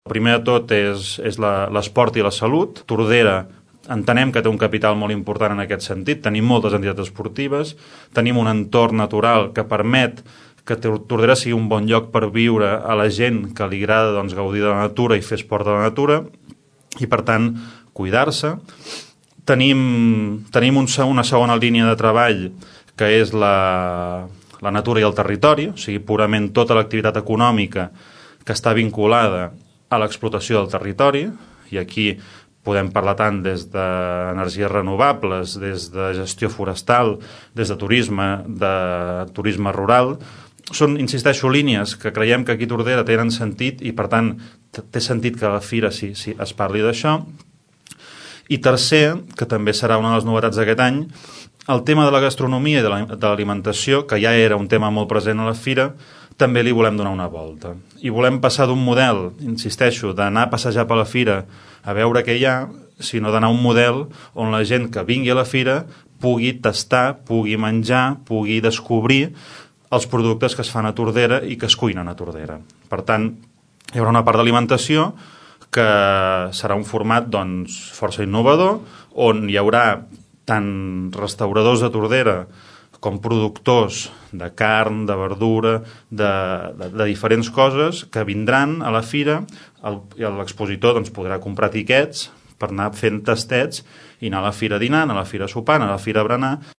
Primer de tot és l'esport i la salut. Tordera entenem que té un capital molt important en aquest sentit. Tenim moltes entitats esportives, tenim un entorn natural que permet que Tordera sigui un bon lloc per viure a la gent que li agrada gaudir de la natura i fer esport de la natura i, per tant, cuidar-se. Tenim una segona línia de treball que és la natura i el territori, o sigui, purament tota l'activitat econòmica que està vinculada a l'explotació del territori, i aquí podem parlar tant des d'energies renovables, des de gestió forestal, des de turisme rural. Són, insisteixo, línies que creiem que aquí a Tordera tenen sentit i, per tant, té sentit que a la fira sí es parli d'això. I tercer, que també serà una de les novetats d'aquest any, el tema de la gastronomia i de l'alimentació, que ja era un tema molt present a la fira, també li volem donar una volta. I volem passar d'un model, insisteixo, d'anar a passejar per la fira a veure què hi ha, sinó d'anar a un model on la gent que vingui a la fira pugui tastar, pugui menjar, pugui descobrir els productes que es fan a Tordera i que es cuinen a Tordera. Per tant, hi haurà una part d'alimentació que serà un format força innovador, on hi haurà tant restauradors de Tordera com productors de carn, de verdura, de diferents coses que vindran a la fira i l'expositor podrà comprar tiquets per anar fent tastets i anar a la fira dinant, a la fira sopant, a la fira berenar.